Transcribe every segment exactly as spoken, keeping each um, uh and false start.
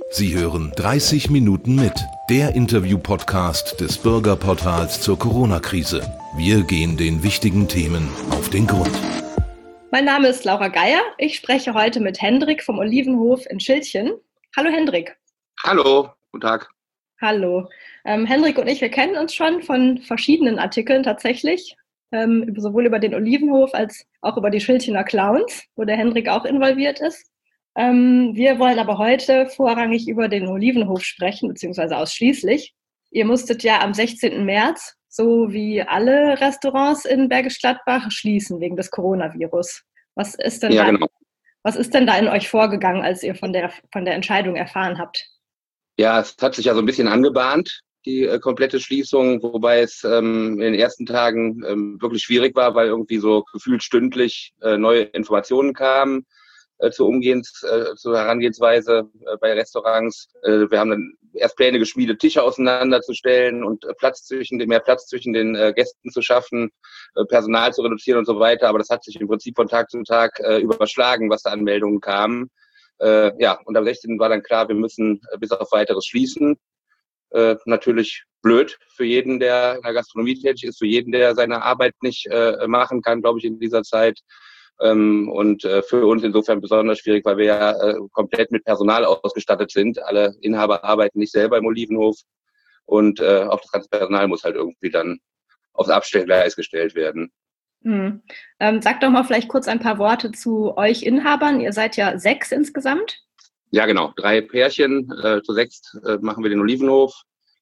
Sie hören dreißig Minuten mit, der Interview-Podcast des Bürgerportals zur Corona-Krise. Wir gehen den wichtigen Themen auf den Grund. Mein Name ist Laura Geier. Ich spreche heute mit Hendrik vom Olivenhof in Schildchen. Hallo Hendrik. Hallo, guten Tag. Hallo. Ähm, Hendrik und ich, wir kennen uns schon von verschiedenen Artikeln tatsächlich. Ähm, sowohl über den Olivenhof als auch über die Schildchener Clowns, wo der Hendrik auch involviert ist. Ähm, wir wollen aber heute vorrangig über den Olivenhof sprechen, beziehungsweise ausschließlich. Ihr musstet ja am sechzehnten März, so wie alle Restaurants in Bergisch Gladbach, schließen wegen des Coronavirus. Was ist denn, Ja, da, genau. was ist denn da in euch vorgegangen, als ihr von der, von der Entscheidung erfahren habt? Ja, es hat sich ja so ein bisschen angebahnt, die äh, komplette Schließung, wobei es ähm, in den ersten Tagen ähm, wirklich schwierig war, weil irgendwie so gefühlt stündlich äh, neue Informationen kamen äh, zur Umgehens, äh, zur Herangehensweise äh, bei Restaurants. Äh, wir haben dann erst Pläne geschmiedet, Tische auseinanderzustellen und äh, Platz zwischen den, mehr Platz zwischen den äh, Gästen zu schaffen, äh, Personal zu reduzieren und so weiter. Aber das hat sich im Prinzip von Tag zu Tag äh, überschlagen, was da an Meldungen kamen. Äh, ja, und am sechzehnten war dann klar, wir müssen äh, bis auf Weiteres schließen. Äh, natürlich blöd für jeden, der in der Gastronomie tätig ist, für jeden, der seine Arbeit nicht äh, machen kann, glaube ich, in dieser Zeit. Ähm, und äh, für uns insofern besonders schwierig, weil wir ja äh, komplett mit Personal ausgestattet sind. Alle Inhaber arbeiten nicht selber im Olivenhof und äh, auch das ganze Personal muss halt irgendwie dann aufs Abstellgleis gestellt werden. Hm. Ähm, sag doch mal vielleicht kurz ein paar Worte zu euch Inhabern. Ihr seid ja sechs insgesamt. Ja, genau. Drei Pärchen, äh, zu sechs äh, machen wir den Olivenhof.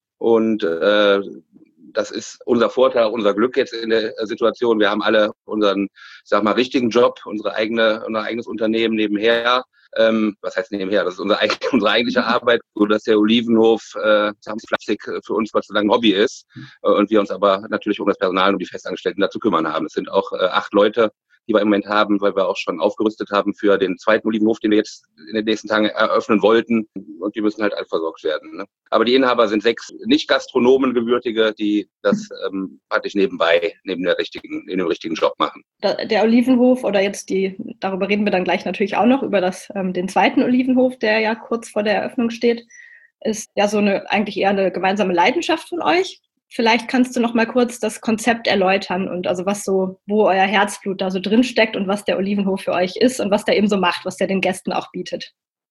Und äh, das ist unser Vorteil, unser Glück jetzt in der Situation. Wir haben alle unseren, ich sag mal, richtigen Job, unsere eigene, unser eigenes Unternehmen nebenher. Ähm, was heißt nebenher? Das ist unsere, unsere eigentliche Arbeit, so dass der Olivenhof äh, Plastik für uns Gott sei Dank ein Hobby ist äh, und wir uns aber natürlich um das Personal und um die Festangestellten dazu kümmern haben. Es sind auch äh, acht Leute, die wir im Moment haben, weil wir auch schon aufgerüstet haben für den zweiten Olivenhof, den wir jetzt in den nächsten Tagen eröffnen wollten. Und die müssen halt alle versorgt werden. Ne? Aber die Inhaber sind sechs Nicht-Gastronomen, Gebürtige, die das ähm, praktisch nebenbei, neben der richtigen, in dem richtigen Job machen. Der Olivenhof oder jetzt die, darüber reden wir dann gleich natürlich auch noch, über das, ähm, den zweiten Olivenhof, der ja kurz vor der Eröffnung steht, ist ja so eine, eigentlich eher eine gemeinsame Leidenschaft von euch. Vielleicht kannst du noch mal kurz das Konzept erläutern und also was so, wo euer Herzblut da so drin steckt und was der Olivenhof für euch ist und was der eben so macht, was der den Gästen auch bietet.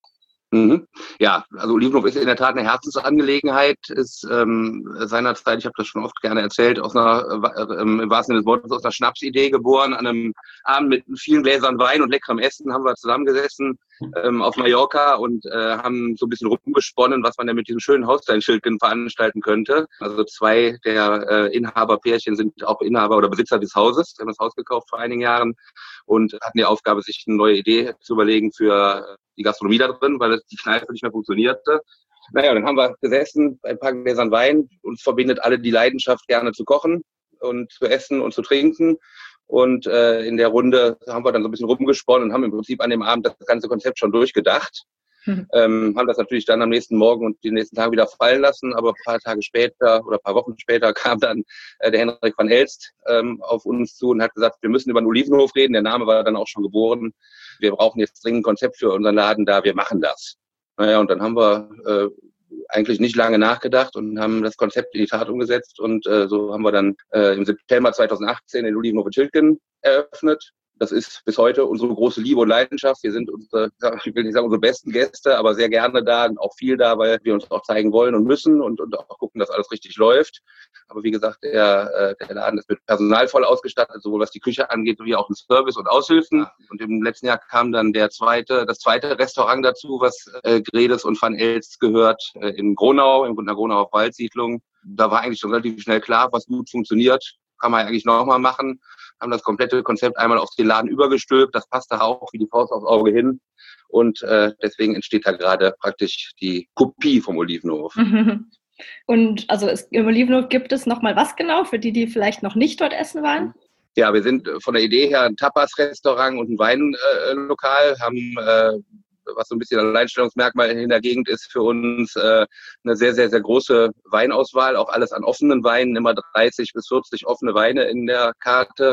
Mhm. Ja, also Olivenhof ist in der Tat eine Herzensangelegenheit, ist ähm, seinerzeit, ich habe das schon oft gerne erzählt, aus einer, äh, im wahrsten Sinne des Wortes, aus einer Schnapsidee geboren. An einem Abend mit vielen Gläsern Wein und leckerem Essen haben wir zusammengesessen ähm, auf Mallorca und äh, haben so ein bisschen rumgesponnen, was man denn mit diesem schönen Haussteinschildchen veranstalten könnte. Also zwei der äh, Inhaberpärchen sind auch Inhaber oder Besitzer des Hauses, die haben das Haus gekauft vor einigen Jahren und hatten die Aufgabe, sich eine neue Idee zu überlegen für die Gastronomie da drin, weil die Kneipe nicht mehr funktionierte. Naja, dann haben wir gesessen bei ein paar Gläsern Wein. Uns verbindet alle die Leidenschaft, gerne zu kochen und zu essen und zu trinken. Und äh, in der Runde haben wir dann so ein bisschen rumgesponnen und haben im Prinzip an dem Abend das ganze Konzept schon durchgedacht. Mhm. Ähm, haben das natürlich dann am nächsten Morgen und die nächsten Tage wieder fallen lassen, aber ein paar Tage später oder ein paar Wochen später kam dann äh, der Henrik van Elst ähm, auf uns zu und hat gesagt, wir müssen über den Olivenhof reden. Der Name war dann auch schon geboren. Wir brauchen jetzt dringend ein Konzept für unseren Laden da, wir machen das. Naja, und dann haben wir äh, eigentlich nicht lange nachgedacht und haben das Konzept in die Tat umgesetzt und äh, so haben wir dann äh, im September zweitausendachtzehn den Olivenhof in Schildchen eröffnet. Das ist bis heute unsere große Liebe und Leidenschaft. Wir sind unsere, ich will nicht sagen unsere besten Gäste, aber sehr gerne da und auch viel da, weil wir uns auch zeigen wollen und müssen und, und auch gucken, dass alles richtig läuft. Aber wie gesagt, der, der Laden ist mit Personal voll ausgestattet, sowohl was die Küche angeht, wie auch mit Service und Aushilfen. Und im letzten Jahr kam dann der zweite, das zweite Restaurant dazu, was äh, Gredes und Van Elst gehört, äh, in Gronau, in der Gronauer Waldsiedlung. Da war eigentlich schon relativ schnell klar, was gut funktioniert, kann man eigentlich nochmal machen. Haben das komplette Konzept einmal auf den Laden übergestülpt. Das passt da auch wie die Faust aufs Auge hin. Und äh, deswegen entsteht da gerade praktisch die Kopie vom Olivenhof. Und also es, im Olivenhof gibt es noch mal was genau für die, die vielleicht noch nicht dort essen waren? Ja, wir sind von der Idee her ein Tapas-Restaurant und ein Weinlokal, äh, haben äh, was so ein bisschen ein Alleinstellungsmerkmal in der Gegend ist für uns, äh, eine sehr, sehr, sehr große Weinauswahl, auch alles an offenen Weinen, immer dreißig bis vierzig offene Weine in der Karte.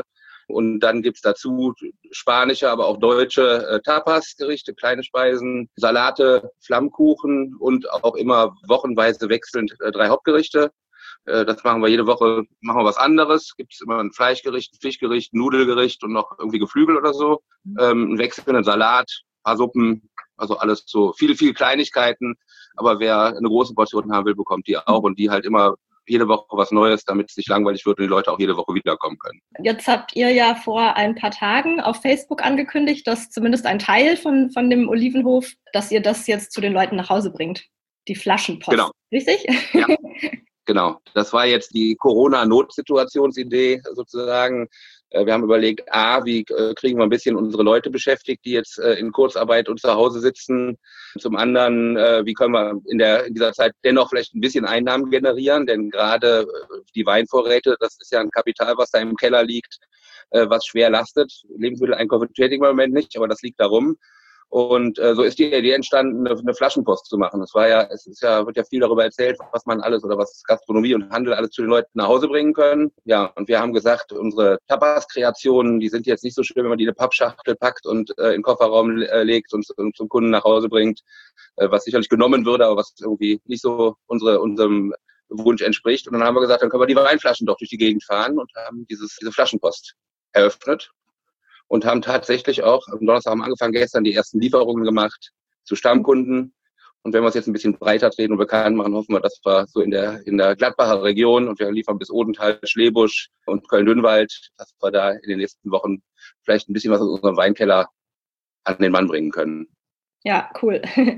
Und dann gibt's dazu spanische, aber auch deutsche äh, Tapas-Gerichte, kleine Speisen, Salate, Flammkuchen und auch immer wochenweise wechselnd äh, drei Hauptgerichte. Äh, das machen wir jede Woche, machen wir was anderes. Gibt's immer ein Fleischgericht, ein Fischgericht, ein Nudelgericht und noch irgendwie Geflügel oder so. Ähm, einen wechselnden Salat, ein paar Suppen, also alles so viele, viele Kleinigkeiten. Aber wer eine große Portion haben will, bekommt die auch und die halt immer jede Woche was Neues, damit es nicht langweilig wird und die Leute auch jede Woche wiederkommen können. Jetzt habt ihr ja vor ein paar Tagen auf Facebook angekündigt, dass zumindest ein Teil von, von dem Olivenhof, dass ihr das jetzt zu den Leuten nach Hause bringt. Die Flaschenpost. Genau. Richtig? Ja. Genau, das war jetzt die Corona-Notsituationsidee sozusagen. Wir haben überlegt, a, wie kriegen wir ein bisschen unsere Leute beschäftigt, die jetzt in Kurzarbeit und zu Hause sitzen. Zum anderen, wie können wir in, der, in dieser Zeit dennoch vielleicht ein bisschen Einnahmen generieren, denn gerade die Weinvorräte, das ist ja ein Kapital, was da im Keller liegt, was schwer lastet. Lebensmitteleinkäufe tätigen wir im Moment nicht, aber das liegt darum. Und äh, so ist die Idee entstanden, eine, eine Flaschenpost zu machen. Es war ja, es ist ja, wird ja viel darüber erzählt, was man alles oder was Gastronomie und Handel alles zu den Leuten nach Hause bringen können. Ja, und wir haben gesagt, unsere Tapas-Kreationen, die sind jetzt nicht so schön, wenn man die in eine Pappschachtel packt und äh, in den Kofferraum äh, legt und, und zum Kunden nach Hause bringt, äh, was sicherlich genommen würde, aber was irgendwie nicht so unsere, unserem Wunsch entspricht. Und dann haben wir gesagt, dann können wir die Weinflaschen doch durch die Gegend fahren und haben dieses, diese Flaschenpost eröffnet. Und haben tatsächlich auch, am Donnerstag haben wir angefangen, gestern die ersten Lieferungen gemacht zu Stammkunden. Und wenn wir es jetzt ein bisschen breiter treten und bekannt machen, hoffen wir, dass wir so in der, in der Gladbacher Region, und wir liefern bis Odenthal, Schlebusch und Köln-Dünnwald, dass wir da in den nächsten Wochen vielleicht ein bisschen was aus unserem Weinkeller an den Mann bringen können. Ja, cool.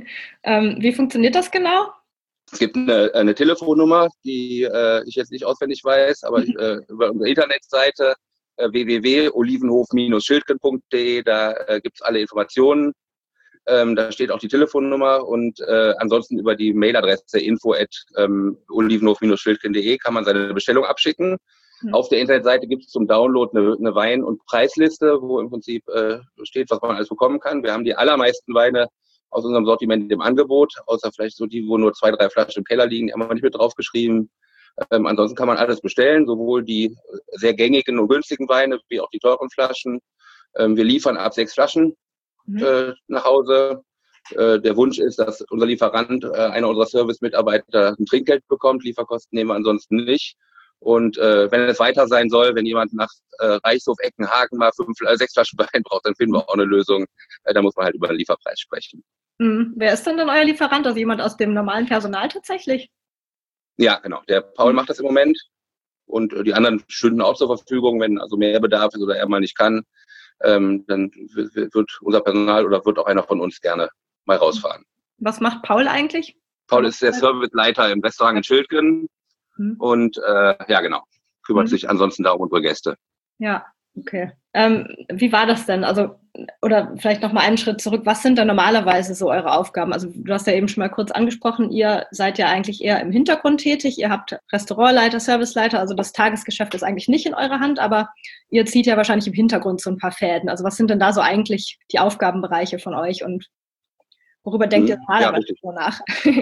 ähm, wie funktioniert das genau? Es gibt eine, eine Telefonnummer, die äh, ich jetzt nicht auswendig weiß, aber ich, äh, über unsere Internetseite w w w punkt olivenhof Bindestrich schildgen punkt d e, da äh, gibt's alle Informationen. Ähm, da steht auch die Telefonnummer und äh, ansonsten über die Mailadresse info at olivenhof Bindestrich schildgen punkt d e kann man seine Bestellung abschicken. Mhm. Auf der Internetseite gibt es zum Download eine, eine Wein- und Preisliste, wo im Prinzip äh, steht, was man alles bekommen kann. Wir haben die allermeisten Weine aus unserem Sortiment im Angebot, außer vielleicht so die, wo nur zwei, drei Flaschen im Keller liegen, die haben wir nicht mit draufgeschrieben. Ähm, ansonsten kann man alles bestellen, sowohl die sehr gängigen und günstigen Weine wie auch die teuren Flaschen. Ähm, wir liefern ab sechs Flaschen mhm. äh, nach Hause. Äh, der Wunsch ist, dass unser Lieferant, äh, einer unserer Service-Mitarbeiter, ein Trinkgeld bekommt. Lieferkosten nehmen wir ansonsten nicht. Und äh, wenn es weiter sein soll, wenn jemand nach äh, Reichshof, Eckenhagen mal fünf, äh, sechs Flaschen Wein braucht, dann finden wir auch eine Lösung. Äh, da muss man halt über den Lieferpreis sprechen. Mhm. Wer ist denn dann euer Lieferant? Also jemand aus dem normalen Personal tatsächlich? Ja, genau. Der Paul macht das im Moment und die anderen stünden auch zur Verfügung, wenn also mehr Bedarf ist oder er mal nicht kann, ähm, dann wird unser Personal oder wird auch einer von uns gerne mal rausfahren. Was macht Paul eigentlich? Paul ist der Serviceleiter im Restaurant in Schildgen hm. und äh, ja genau, kümmert hm. sich ansonsten da um unsere Gäste. Ja, okay. Ähm, wie war das denn? Also, oder vielleicht noch mal einen Schritt zurück. Was sind denn normalerweise so eure Aufgaben? Also, du hast ja eben schon mal kurz angesprochen, ihr seid ja eigentlich eher im Hintergrund tätig. Ihr habt Restaurantleiter, Serviceleiter, also das Tagesgeschäft ist eigentlich nicht in eurer Hand, aber ihr zieht ja wahrscheinlich im Hintergrund so ein paar Fäden. Also, was sind denn da so eigentlich die Aufgabenbereiche von euch und worüber denkt hm, ihr normalerweise ja, so nach?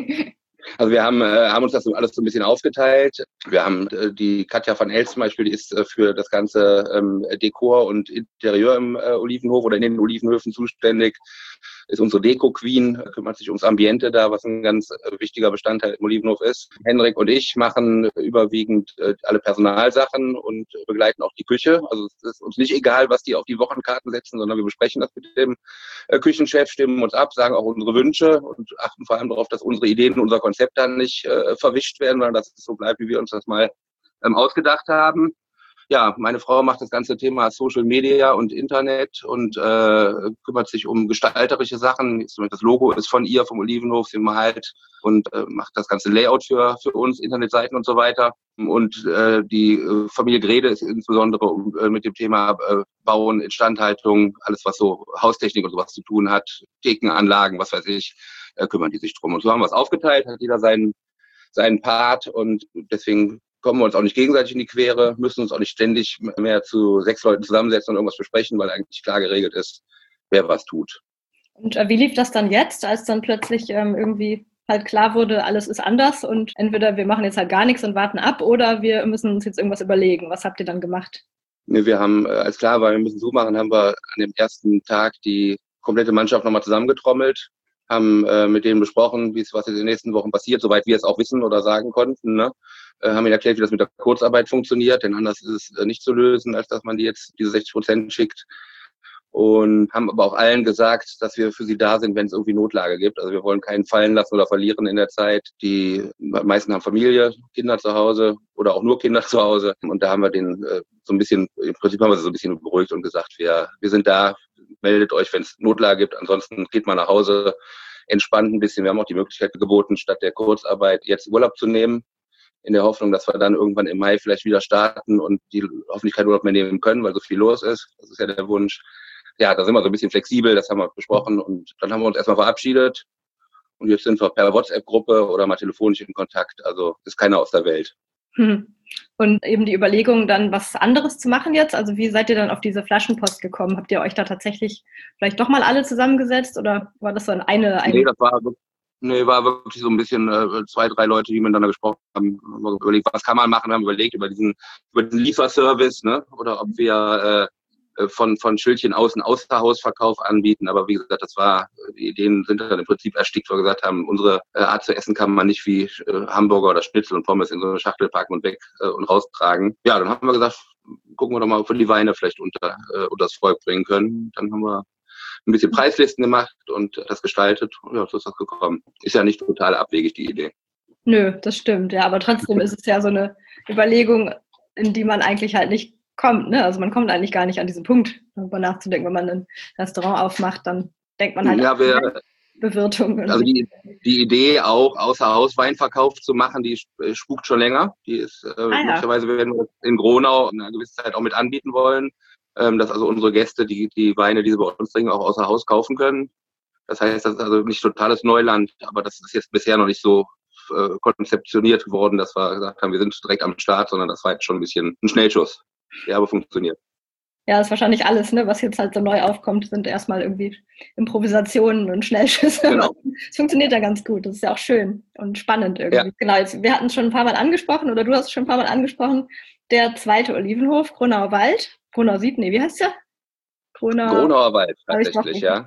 Also wir haben, äh, haben uns das so alles so ein bisschen aufgeteilt. Wir haben äh, die Katja van Els zum Beispiel, die ist äh, für das ganze ähm, Dekor und Interieur im äh, Olivenhof oder in den Olivenhöfen zuständig. Ist unsere Deko-Queen, kümmert sich ums Ambiente da, was ein ganz äh, wichtiger Bestandteil im Olivenhof ist. Henrik und ich machen überwiegend äh, alle Personalsachen und begleiten auch die Küche. Also es ist uns nicht egal, was die auf die Wochenkarten setzen, sondern wir besprechen das mit dem äh, Küchenchef, stimmen uns ab, sagen auch unsere Wünsche und achten vor allem darauf, dass unsere Ideen und unser Konzept dann nicht äh, verwischt werden, sondern dass es so bleibt, wie wir uns das mal ähm, ausgedacht haben. Ja, meine Frau macht das ganze Thema Social Media und Internet und äh, kümmert sich um gestalterische Sachen. Das Logo ist von ihr, vom Olivenhof, sie malt und äh, macht das ganze Layout für für uns, Internetseiten und so weiter. Und äh, die äh, Familie Grede ist insbesondere äh, mit dem Thema äh, Bauen, Instandhaltung, alles was so Haustechnik und sowas zu tun hat, Thekenanlagen, was weiß ich, äh, kümmern die sich drum. Und so haben wir es aufgeteilt, hat jeder seinen seinen Part und deswegen kommen wir uns auch nicht gegenseitig in die Quere, müssen uns auch nicht ständig mehr zu sechs Leuten zusammensetzen und irgendwas besprechen, weil eigentlich klar geregelt ist, wer was tut. Und äh, wie lief das dann jetzt, als dann plötzlich ähm, irgendwie halt klar wurde, alles ist anders und entweder wir machen jetzt halt gar nichts und warten ab oder wir müssen uns jetzt irgendwas überlegen. Was habt ihr dann gemacht? Nee, wir haben, als klar war, wir müssen zumachen, haben wir an dem ersten Tag die komplette Mannschaft nochmal zusammengetrommelt, haben äh, mit denen besprochen, wie es was in den nächsten Wochen passiert, soweit wir es auch wissen oder sagen konnten. Ne? Äh, haben ihnen erklärt, wie das mit der Kurzarbeit funktioniert, denn anders ist es äh, nicht zu lösen, als dass man die jetzt diese sechzig Prozent schickt. Und haben aber auch allen gesagt, dass wir für sie da sind, wenn es irgendwie Notlage gibt. Also wir wollen keinen fallen lassen oder verlieren in der Zeit. Die meisten haben Familie, Kinder zu Hause oder auch nur Kinder zu Hause. Und da haben wir den äh, so ein bisschen, im Prinzip haben wir sie so ein bisschen beruhigt und gesagt, wir, wir sind da, meldet euch, wenn es Notlage gibt. Ansonsten geht mal nach Hause, entspannt ein bisschen. Wir haben auch die Möglichkeit geboten, statt der Kurzarbeit jetzt Urlaub zu nehmen, in der Hoffnung, dass wir dann irgendwann im Mai vielleicht wieder starten und die hoffentlich keinen Urlaub mehr nehmen können, weil so viel los ist. Das ist ja der Wunsch. Ja, da sind wir so ein bisschen flexibel, das haben wir besprochen und dann haben wir uns erstmal verabschiedet und jetzt sind wir per WhatsApp-Gruppe oder mal telefonisch in Kontakt, also ist keiner aus der Welt. Hm. Und eben die Überlegung, dann was anderes zu machen jetzt, also wie seid ihr dann auf diese Flaschenpost gekommen? Habt ihr euch da tatsächlich vielleicht doch mal alle zusammengesetzt oder war das so eine... eine nee, das war, nee, war wirklich so ein bisschen äh, zwei, drei Leute, die miteinander gesprochen haben, haben wir überlegt, was kann man machen, haben überlegt über diesen, über diesen Lieferservice, ne, oder ob wir äh, von von Schildchen außen Außerhausverkauf anbieten, aber wie gesagt, das war, die Ideen sind dann im Prinzip erstickt, weil wir gesagt haben, unsere äh, Art zu essen kann man nicht wie äh, Hamburger oder Schnitzel und Pommes in so eine Schachtel packen und weg äh, und raustragen. Ja, dann haben wir gesagt, gucken wir doch mal, ob wir die Weine vielleicht unter äh, unter das Volk bringen können. Dann haben wir ein bisschen Preislisten gemacht und das gestaltet. Ja, so ist das gekommen. Ist ja nicht total abwegig, die Idee. Nö, das stimmt, ja, aber trotzdem ist es ja so eine Überlegung, in die man eigentlich halt nicht kommt, ne? Also man kommt eigentlich gar nicht an diesen Punkt, darüber nachzudenken. Wenn man ein Restaurant aufmacht, dann denkt man halt ja, an wir, Bewirtung. Also die, die Idee auch, außer Haus Weinverkauf zu machen, die spukt schon länger. Die ist, äh, ah, ja. Möglicherweise werden wir in Gronau in einer gewissen Zeit auch mit anbieten wollen, ähm, dass also unsere Gäste die, die Weine, die sie bei uns trinken, auch außer Haus kaufen können. Das heißt, das ist also nicht totales Neuland, aber das ist jetzt bisher noch nicht so äh, konzeptioniert worden, dass wir gesagt haben, wir sind direkt am Start, sondern das war jetzt schon ein bisschen ein Schnellschuss. Der aber funktioniert. Ja, ist wahrscheinlich alles, ne, was jetzt halt so neu aufkommt, sind erstmal irgendwie Improvisationen und Schnellschüsse. Genau. Es funktioniert ja ganz gut. Das ist ja auch schön und spannend irgendwie. Ja. Genau, jetzt, wir hatten es schon ein paar Mal angesprochen, oder du hast es schon ein paar Mal angesprochen, der zweite Olivenhof, Gronauer Wald. Gronau Süd, nee, wie heißt der? Gronau, Gronauer Wald, tatsächlich, ja.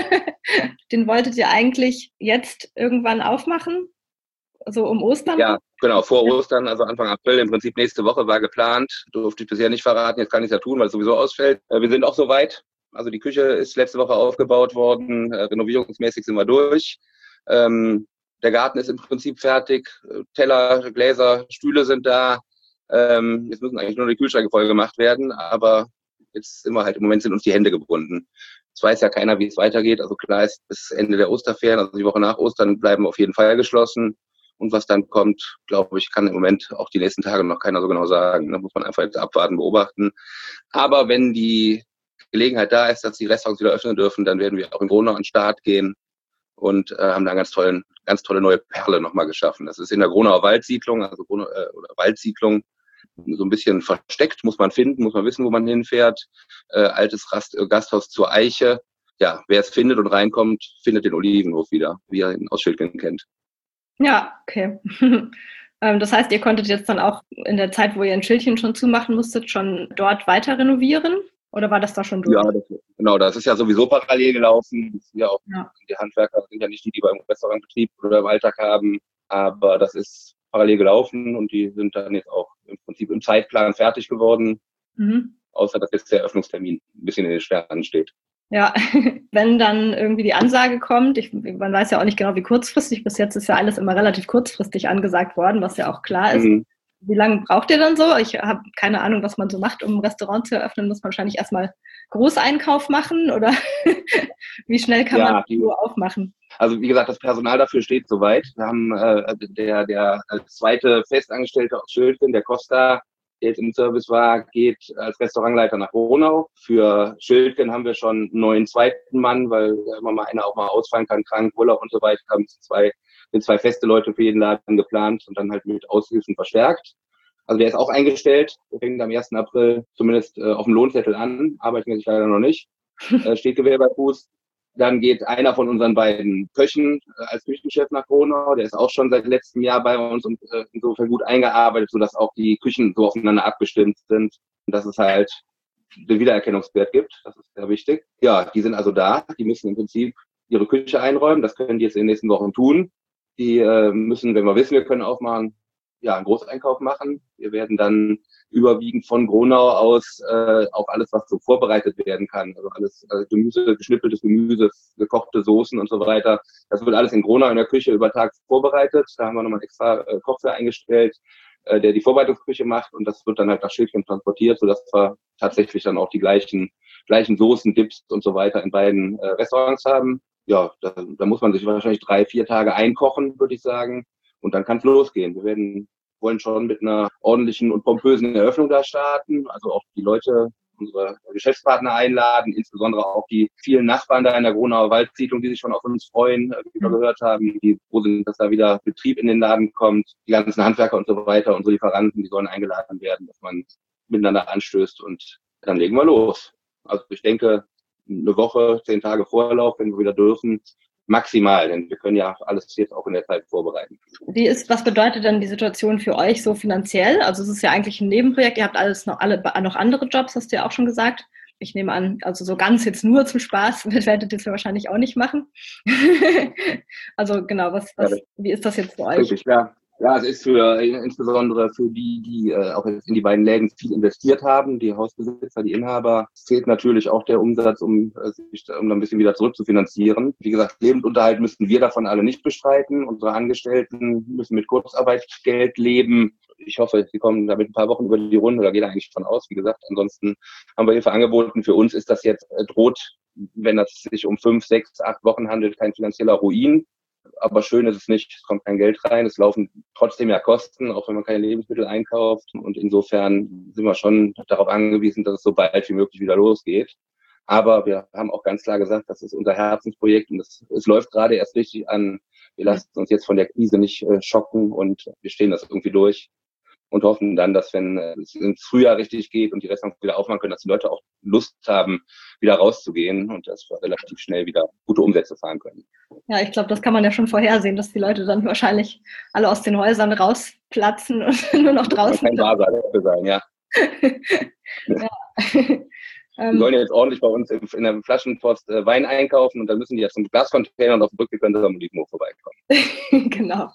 Den wolltet ihr eigentlich jetzt irgendwann aufmachen? So um Ostern? Ja, genau, vor Ostern, also Anfang April, im Prinzip nächste Woche war geplant. Durfte ich bisher nicht verraten, jetzt kann ich es ja tun, weil es sowieso ausfällt. Wir sind auch soweit. Also die Küche ist letzte Woche aufgebaut worden, renovierungsmäßig sind wir durch. Ähm, der Garten ist im Prinzip fertig, Teller, Gläser, Stühle sind da. Ähm, jetzt müssen eigentlich nur die Kühlschränke voll gemacht werden, aber jetzt sind wir halt, im Moment sind uns die Hände gebunden. Es weiß ja keiner, wie es weitergeht. Also klar ist, bis Ende der Osterferien, also die Woche nach Ostern, bleiben wir auf jeden Fall geschlossen. Und was dann kommt, glaube ich, kann im Moment auch die nächsten Tage noch keiner so genau sagen. Da muss man einfach jetzt abwarten, beobachten. Aber wenn die Gelegenheit da ist, dass die Restaurants wieder öffnen dürfen, dann werden wir auch in Gronau an den Start gehen und äh, haben da eine ganz, tollen, ganz tolle neue Perle nochmal geschaffen. Das ist in der Gronauer Waldsiedlung, also Gronau, äh, oder Waldsiedlung, so ein bisschen versteckt, muss man finden, muss man wissen, wo man hinfährt. Äh, altes Rast, äh, Gasthaus zur Eiche. Ja, wer es findet und reinkommt, findet den Olivenhof wieder, wie er ihn aus Schildgen kennt. Ja, okay. Das heißt, ihr konntet jetzt dann auch in der Zeit, wo ihr ein Schildchen schon zumachen musstet, schon dort weiter renovieren? Oder war das da schon durch? Ja, das, genau, das ist ja sowieso parallel gelaufen. Ja, auch ja. Die Handwerker sind ja nicht die, die beim Restaurantbetrieb oder im Alltag haben, aber das ist parallel gelaufen und die sind dann jetzt auch im Prinzip im Zeitplan fertig geworden, mhm. außer dass jetzt der Eröffnungstermin ein bisschen in den Sternen steht. Ja, wenn dann irgendwie die Ansage kommt, ich, man weiß ja auch nicht genau, wie kurzfristig, bis jetzt ist ja alles immer relativ kurzfristig angesagt worden, was ja auch klar ist. Mhm. Wie lange braucht ihr dann so? Ich habe keine Ahnung, was man so macht, um ein Restaurant zu eröffnen. Muss man wahrscheinlich erstmal Großeinkauf machen oder wie schnell kann ja, man die Uhr aufmachen? Also wie gesagt, das Personal dafür steht soweit. Wir haben äh, der, der zweite Festangestellte aus Schildgen, der Costa, der jetzt im Service war, geht als Restaurantleiter nach Gronau. Für Schildgen haben wir schon einen neuen zweiten Mann, weil immer mal einer auch mal ausfallen kann, krank, Urlaub und so weiter. Wir haben zwei, sind zwei feste Leute für jeden Laden geplant und dann halt mit Aushilfen verstärkt. Also der ist auch eingestellt, der fängt am ersten April zumindest äh, auf dem Lohnzettel an, arbeiten wir sich leider noch nicht, äh, steht Gewehr bei Fuß. Dann geht einer von unseren beiden Köchen äh, als Küchenchef nach Gronau. Der ist auch schon seit letztem Jahr bei uns und äh, insofern gut eingearbeitet, sodass auch die Küchen so aufeinander abgestimmt sind, dass es halt den Wiedererkennungswert gibt. Das ist sehr wichtig. Ja, die sind also da. Die müssen im Prinzip ihre Küche einräumen. Das können die jetzt in den nächsten Wochen tun. Die äh, müssen, wenn wir wissen, wir können aufmachen, ja, einen Großeinkauf machen. Wir werden dann überwiegend von Gronau aus äh, auch alles, was so vorbereitet werden kann, also alles also Gemüse, geschnippeltes Gemüse, gekochte Soßen und so weiter. Das wird alles in Gronau in der Küche über Tag vorbereitet. Da haben wir nochmal einen extra äh, Koch für eingestellt, äh, der die Vorbereitungsküche macht und das wird dann halt nach Schildchen transportiert, sodass wir tatsächlich dann auch die gleichen gleichen Soßen, Dips und so weiter in beiden äh, Restaurants haben. Ja, da, da muss man sich wahrscheinlich drei, vier Tage einkochen, würde ich sagen. Und dann kann es losgehen. Wir werden wollen schon mit einer ordentlichen und pompösen Eröffnung da starten. Also auch die Leute, unsere Geschäftspartner einladen, insbesondere auch die vielen Nachbarn da in der Gronauer Waldsiedlung, die sich schon auf uns freuen, wie wir gehört haben, die froh sind, dass da wieder Betrieb in den Laden kommt. Die ganzen Handwerker und so weiter, unsere Lieferanten, die sollen eingeladen werden, dass man miteinander anstößt und dann legen wir los. Also ich denke, eine Woche, zehn Tage Vorlauf, wenn wir wieder dürfen, maximal, denn wir können ja alles jetzt auch in der Zeit vorbereiten. Wie ist, was bedeutet denn die Situation für euch so finanziell? Also es ist ja eigentlich ein Nebenprojekt, ihr habt alles noch alle noch andere Jobs, hast du ja auch schon gesagt. Ich nehme an, also so ganz jetzt nur zum Spaß werdet ihr das ja wahrscheinlich auch nicht machen. Also genau, was, was, ja, wie ist das jetzt für euch? Wirklich, ja. Ja, es ist für insbesondere für die, die äh, auch jetzt in die beiden Läden viel investiert haben, die Hausbesitzer, die Inhaber, fehlt natürlich auch der Umsatz, um äh, sich um ein bisschen wieder zurückzufinanzieren. Wie gesagt, Lebensunterhalt müssen wir davon alle nicht bestreiten. Unsere Angestellten müssen mit Kurzarbeitsgeld leben. Ich hoffe, sie kommen damit ein paar Wochen über die Runde, da geht er eigentlich von aus. Wie gesagt, ansonsten haben wir Hilfe angeboten. Für uns ist das jetzt äh, droht, wenn es sich um fünf, sechs, acht Wochen handelt, kein finanzieller Ruin. Aber schön ist es nicht, es kommt kein Geld rein, es laufen trotzdem ja Kosten, auch wenn man keine Lebensmittel einkauft. Und insofern sind wir schon darauf angewiesen, dass es so bald wie möglich wieder losgeht. Aber wir haben auch ganz klar gesagt, das ist unser Herzensprojekt und es, es läuft gerade erst richtig an. Wir lassen uns jetzt von der Krise nicht äh, schocken und wir stehen das irgendwie durch. Und hoffen dann, dass wenn es ins Frühjahr richtig geht und die Restaurants wieder aufmachen können, dass die Leute auch Lust haben, wieder rauszugehen und dass wir relativ schnell wieder gute Umsätze fahren können. Ja, ich glaube, das kann man ja schon vorhersehen, dass die Leute dann wahrscheinlich alle aus den Häusern rausplatzen und nur noch draußen sind. Kein Wahrsage dafür sein, ja. ja. Die sollen jetzt ordentlich bei uns in der Flaschenpost äh, Wein einkaufen und dann müssen die jetzt zum Glascontainer und auf dem Rückweg können sie am Olivenhof vorbeikommen. Genau.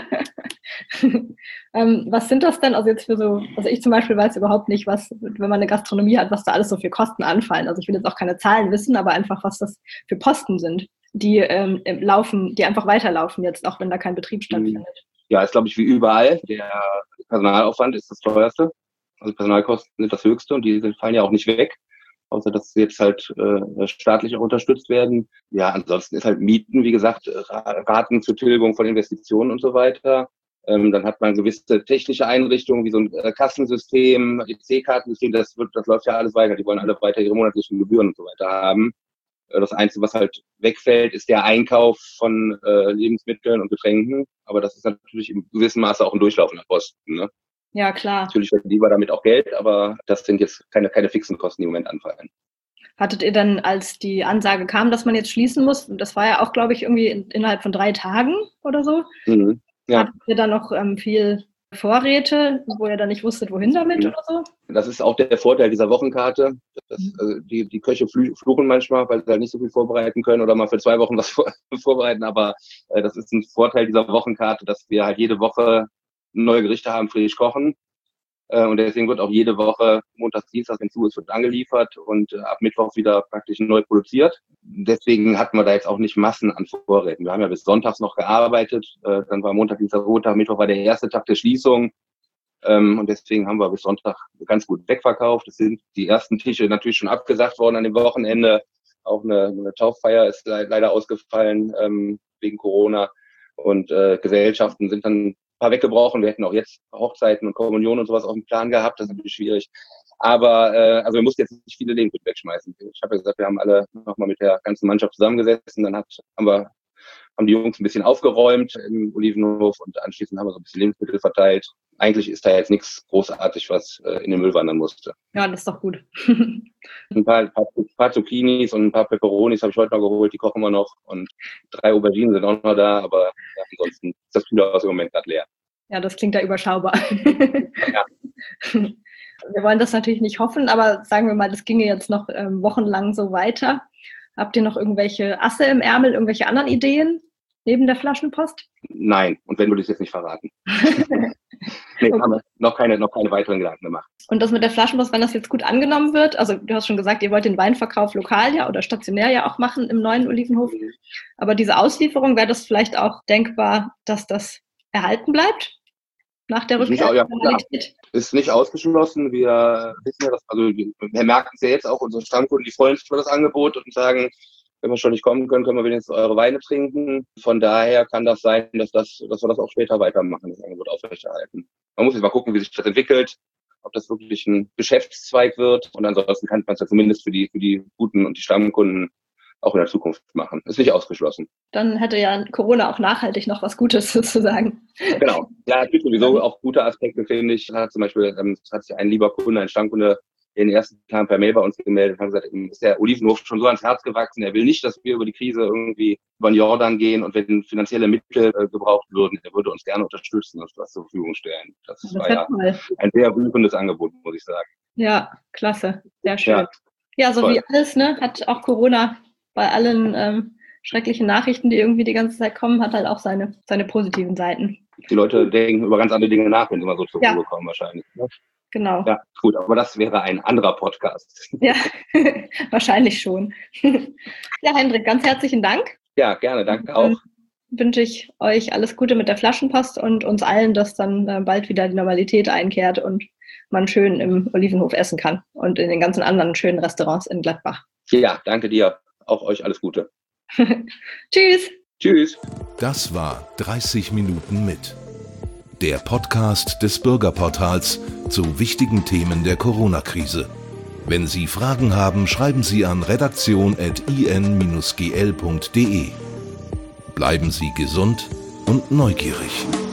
ähm, was sind das denn, also jetzt für so, also ich zum Beispiel weiß überhaupt nicht, was, wenn man eine Gastronomie hat, was da alles so für Kosten anfallen. Also ich will jetzt auch keine Zahlen wissen, aber einfach, was das für Posten sind, die ähm, laufen, die einfach weiterlaufen jetzt, auch wenn da kein Betrieb stattfindet. Ja, ist glaube ich wie überall. Der Personalaufwand ist das teuerste. Also Personalkosten sind das höchste und die fallen ja auch nicht weg. Außer dass sie jetzt halt äh, staatlich auch unterstützt werden. Ja, ansonsten ist halt Mieten, wie gesagt, Raten zur Tilgung von Investitionen und so weiter. Ähm, dann hat man gewisse technische Einrichtungen, wie so ein äh, Kassensystem, E C-Kartensystem, das wird, das läuft ja alles weiter. Die wollen alle weiter ihre monatlichen Gebühren und so weiter haben. Äh, das Einzige, was halt wegfällt, ist der Einkauf von äh, Lebensmitteln und Getränken. Aber das ist natürlich im gewissen Maße auch ein durchlaufender Posten, ne? Ja, klar. Natürlich verdienen wir damit auch Geld, aber das sind jetzt keine, keine fixen Kosten, die im Moment anfallen. Hattet ihr dann, als die Ansage kam, dass man jetzt schließen muss, das war ja auch, glaube ich, irgendwie in, innerhalb von drei Tagen oder so, mhm. Ja. Hattet ihr dann noch ähm, viel Vorräte, wo ihr dann nicht wusstet, wohin damit mhm. oder so? Das ist auch der Vorteil dieser Wochenkarte. Das, mhm. also die, die Köche fluchen manchmal, weil sie halt nicht so viel vorbereiten können oder mal für zwei Wochen was vor, vorbereiten, aber äh, das ist ein Vorteil dieser Wochenkarte, dass wir halt jede Woche neue Gerichte haben, frisch kochen. Äh, und deswegen wird auch jede Woche montags, dienstags, wenn zu ist, wird angeliefert und äh, ab Mittwoch wieder praktisch neu produziert. Deswegen hatten wir da jetzt auch nicht Massen an Vorräten. Wir haben ja bis sonntags noch gearbeitet. Äh, dann war Montag, Dienstag, Montag, Mittwoch war der erste Tag der Schließung. Ähm, und deswegen haben wir bis Sonntag ganz gut wegverkauft. Es sind die ersten Tische natürlich schon abgesagt worden an dem Wochenende. Auch eine, eine Tauffeier ist le- leider ausgefallen ähm, wegen Corona. Und äh, Gesellschaften sind dann ein paar weggebrochen. Wir hätten auch jetzt Hochzeiten und Kommunionen und sowas auf dem Plan gehabt. Das ist natürlich schwierig. Aber äh, also wir mussten jetzt nicht viele Lebensmittel wegschmeißen. Ich habe ja gesagt, wir haben alle nochmal mit der ganzen Mannschaft zusammengesessen. Dann hat, haben wir haben die Jungs ein bisschen aufgeräumt im Olivenhof und anschließend haben wir so ein bisschen Lebensmittel verteilt. eigentlich ist da jetzt nichts großartig, was äh, in den Müll wandern musste. Ja, das ist doch gut. Ein paar, ein paar, ein paar Zucchinis und ein paar Peperonis habe ich heute noch geholt, die kochen wir noch. Und drei Auberginen sind auch noch da, aber ja, ansonsten ist das Kühlhaus im Moment gerade leer. Ja, das klingt ja überschaubar. Ja. Wir wollen das natürlich nicht hoffen, aber sagen wir mal, das ginge jetzt noch ähm, wochenlang so weiter. Habt ihr noch irgendwelche Asse im Ärmel, irgendwelche anderen Ideen neben der Flaschenpost? Nein, und wenn, würde ich es jetzt nicht verraten. Nee, haben wir noch keine, noch keine weiteren Gedanken gemacht. Und das mit der Flaschenpost, wenn das jetzt gut angenommen wird, also du hast schon gesagt, ihr wollt den Weinverkauf lokal ja oder stationär ja auch machen im neuen Olivenhof, aber diese Auslieferung, wäre das vielleicht auch denkbar, dass das erhalten bleibt nach der Rückkehr? Ja, ja, ist nicht ausgeschlossen. Wir wissen ja, dass, also wir merken es ja jetzt auch, unsere Stammkunden, die freuen sich über das Angebot und sagen, wenn wir schon nicht kommen können, können wir wenigstens eure Weine trinken. Von daher kann das sein, dass, das, dass wir das auch später weitermachen, das Angebot aufrechterhalten. Man muss jetzt mal gucken, wie sich das entwickelt, ob das wirklich ein Geschäftszweig wird. Und ansonsten kann man es ja zumindest für die, für die guten und die Stammkunden auch in der Zukunft machen. Ist nicht ausgeschlossen. Dann hätte ja Corona auch nachhaltig noch was Gutes sozusagen. Genau. Ja, es gibt sowieso auch gute Aspekte, finde ich. Da hat zum Beispiel ähm, hat sich ein lieber Kunde, ein Stammkunde, in den ersten Tagen per Mail bei uns gemeldet, haben gesagt, ihm ist der Olivenhof schon so ans Herz gewachsen, er will nicht, dass wir über die Krise irgendwie über den Jordan gehen und wenn finanzielle Mittel äh, gebraucht würden, er würde uns gerne unterstützen und was zur Verfügung stellen. Das, das war ja toll. Ein sehr rührendes Angebot, muss ich sagen. Ja, klasse, sehr schön. Ja, ja so toll. Wie alles, ne, hat auch Corona bei allen ähm, schrecklichen Nachrichten, die irgendwie die ganze Zeit kommen, hat halt auch seine, seine positiven Seiten. Die Leute denken über ganz andere Dinge nach, wenn sie mal so zur Ruhe ja. kommen wahrscheinlich. Ne? Genau. Ja, gut, aber das wäre ein anderer Podcast. Ja, wahrscheinlich schon. Ja, Hendrik, ganz herzlichen Dank. Ja, gerne, danke auch. Dann wünsche ich euch alles Gute mit der Flaschenpost und uns allen, dass dann äh, bald wieder die Normalität einkehrt und man schön im Olivenhof essen kann und in den ganzen anderen schönen Restaurants in Gladbach. Ja, danke dir. Auch euch alles Gute. Tschüss. Tschüss. Das war dreißig Minuten mit. Der Podcast des Bürgerportals zu wichtigen Themen der Corona-Krise. Wenn Sie Fragen haben, schreiben Sie an redaktion at i n dash g l punkt d e. Bleiben Sie gesund und neugierig.